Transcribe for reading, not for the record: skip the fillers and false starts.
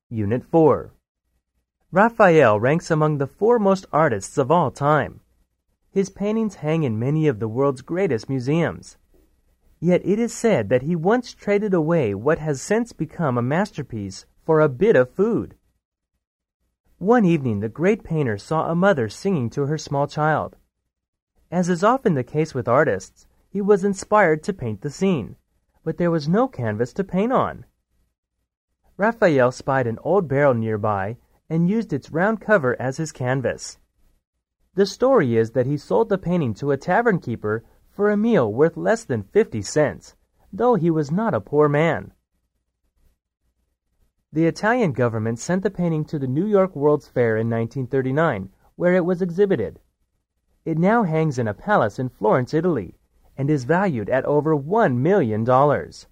Unit 4. Raphael ranks among the foremost artists of all time. His paintings hang in many of the world's greatest museums. Yet it is said that he once traded away what has since become a masterpiece for a bit of food. One evening, the great painter saw a mother singing to her small child. As is often the case with artists, he was inspired to paint the scene, but there was no canvas to paint on. Raphael spied an old barrel nearby and used its round cover as his canvas. The story is that he sold the painting to a tavern keeper for a meal worth less than 50 cents, though he was not a poor man. The Italian government sent the painting to the New York World's Fair in 1939, where it was exhibited. It now hangs in a palace in Florence, Italy, and is valued at over $1 million.